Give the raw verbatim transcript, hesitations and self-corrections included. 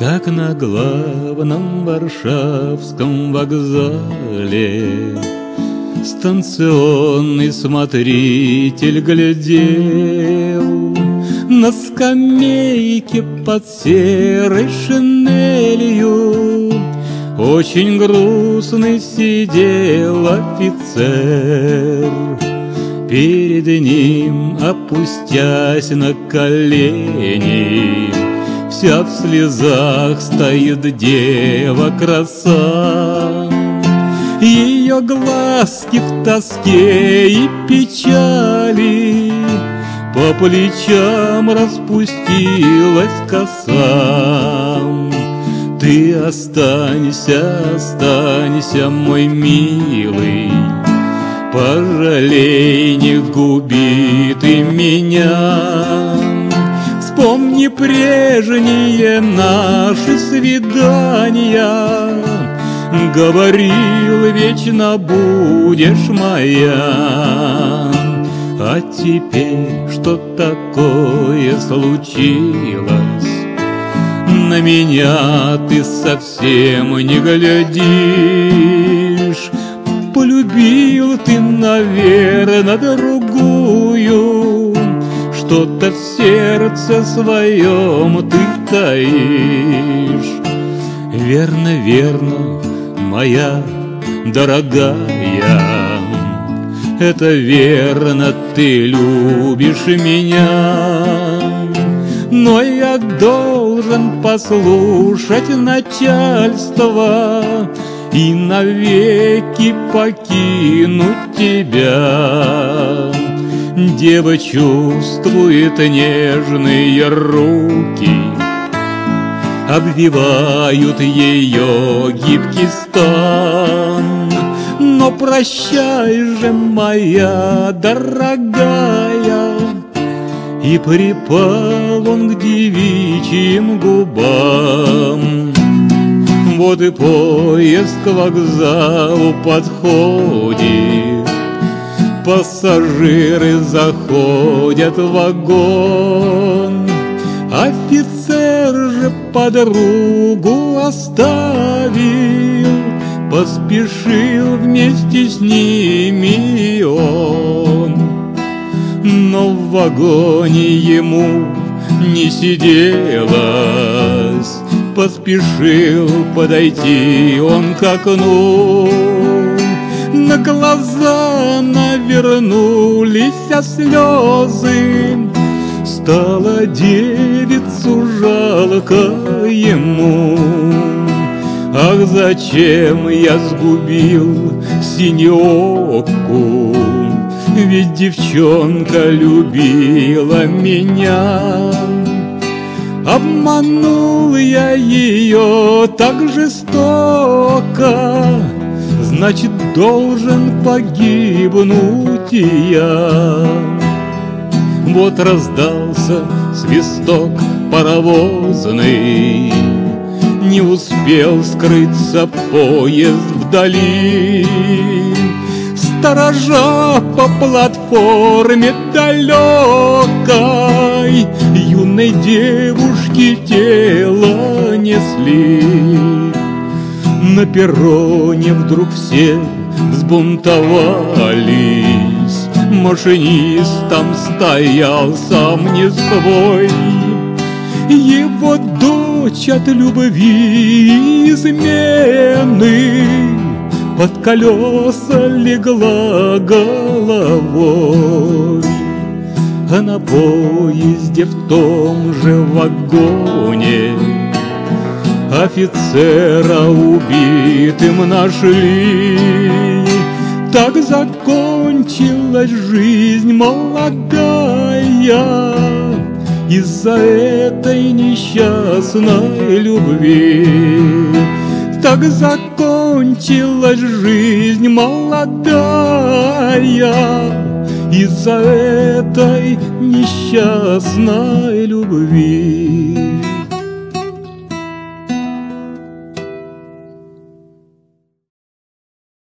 как на главном варшавском вокзале станционный смотритель глядел на скамейке под серой шинелью. Очень грустный сидел офицер, перед ним опустясь на колени. Вся в слезах стоит дева-краса, ее глазки в тоске и печали, по плечам распустилась коса. Ты останься, останься, мой милый, пожалей, не губи ты меня. Вспомни прежние наши свидания, говорил, вечно будешь моя. А теперь что такое случилось? На меня ты совсем не глядишь. Полюбил ты, наверное, другую, что-то в сердце своем ты таишь. Верно, верно, моя дорогая, это верно, ты любишь меня. Но я должен послушать начальство и навеки покинуть тебя. Дева чувствует нежные руки, обвивают ее гибкий стан. Но прощай же, моя дорогая. И припал он к девичьим губам. Вот и поезд к вокзалу подходит, пассажиры заходят в вагон. Офицер же подругу оставил, поспешил вместе с ними и он. Но в вагоне ему не сиделось, поспешил подойти он к окну. На глаза навернулись слезы, стало девицу жалко ему. Ах, зачем я сгубил синеоку, ведь девчонка любила меня. Обманул я ее так жестоко, значит, должен погибнуть и я. Вот раздался свисток паровозный, не успел скрыться поезд вдали. Сторожа по платформе далекой юной девушки тело несли. На перроне вдруг все взбунтовались, машинист там стоял сам не свой. Его дочь от любви и измены под колеса легла головой. А на поезде в том же вагоне офицера убитым нашли. Так закончилась жизнь молодая из-за этой несчастной любви. Так закончилась жизнь молодая из-за этой несчастной любви.